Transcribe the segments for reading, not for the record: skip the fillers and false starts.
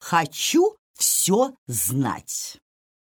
хочу все знать.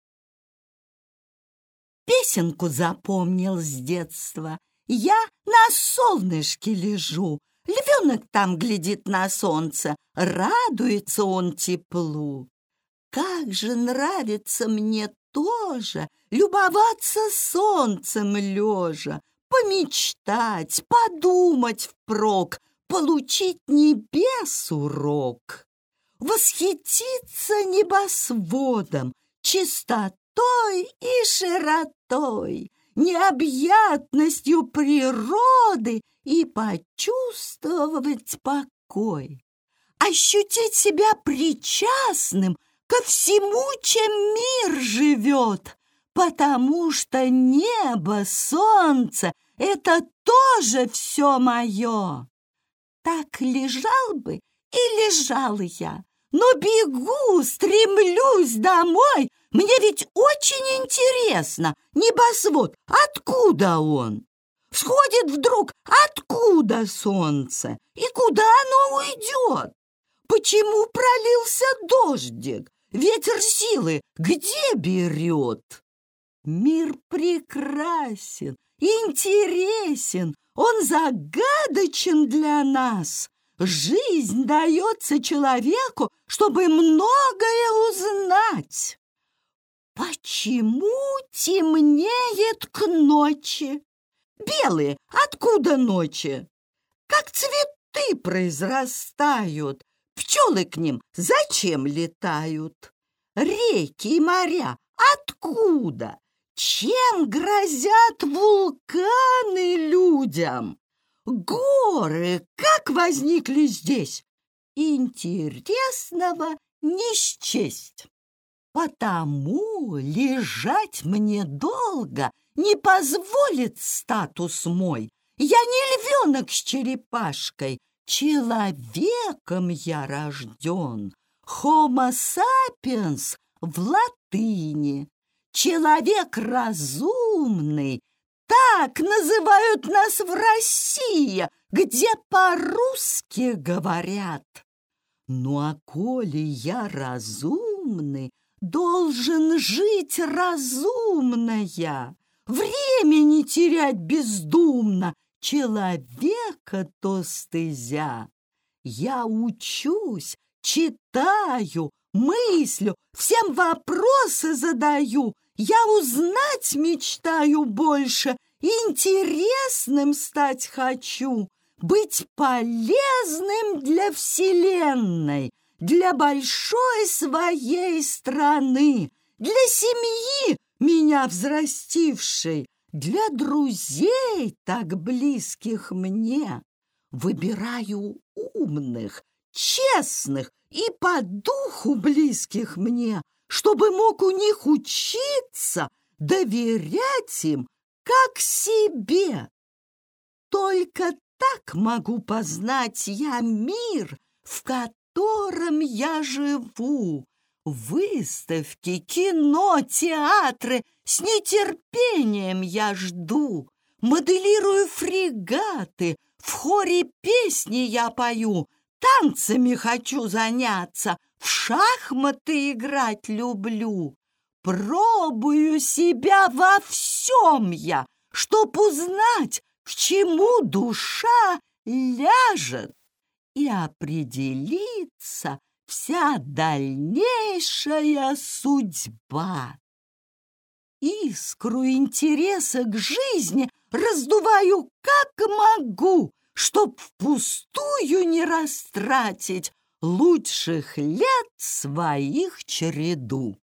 Песенку запомнил с детства. Я на солнышке лежу, львенок там глядит на солнце, радуется он теплу. Как же нравится мне тоже любоваться солнцем лежа, помечтать, подумать впрок, получить небес урок, восхититься небосводом, чистотой и широтой, необъятностью природы и почувствовать покой, ощутить себя причастным ко всему, чем мир живет, потому что небо, солнце — это тоже все мое. Так лежал бы и лежал я, но бегу, стремлюсь домой. Мне ведь очень интересно, небосвод, откуда он? Всходит вдруг, откуда солнце? И куда оно уйдет? Почему пролился дождик? Ветер силы где берет? Мир прекрасен, интересен, он загадочен для нас. Жизнь дается человеку, чтобы многое узнать. Почему темнеет к ночи? Белые, откуда ночи? Как цветы произрастают, пчелы к ним зачем летают? Реки и моря откуда? Чем грозят вулканы людям? Горы как возникли здесь? Интересного не счесть. Потому лежать мне долго не позволит статус мой. Я не львенок с черепашкой, человеком я рожден. Homo sapiens в латыни. Человек разумный, так называют нас в России, где по-русски говорят. Ну а коли я разумный, должен жить разумно я, времени терять бездумно, человека то стезя. Я учусь, читаю, мыслю, всем вопросы задаю, я узнать мечтаю больше, интересным стать хочу, быть полезным для Вселенной, для большой своей страны, для семьи, меня взрастившей, для друзей, так близких мне. Выбираю умных, честных и по духу близких мне, чтобы мог у них учиться, доверять им, как себе. Только так могу познать я мир, в котором я живу. Выставки, кино, театры с нетерпением я жду. Моделирую фрегаты, в хоре песни я пою, танцами хочу заняться, в шахматы играть люблю. Пробую себя во всем я, чтоб узнать, к чему душа ляжет, и определиться вся дальнейшая судьба. Искру интереса к жизни раздуваю как могу, чтоб впустую не растратить лучших лет своих череду.